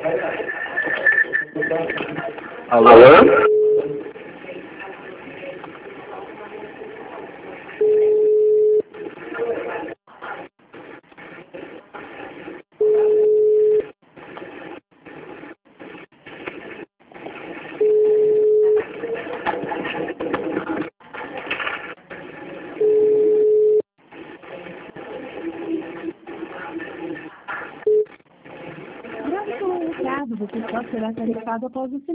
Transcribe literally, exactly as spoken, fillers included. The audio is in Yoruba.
Alô? Alô? Grave seu recado, você só será tarifado após o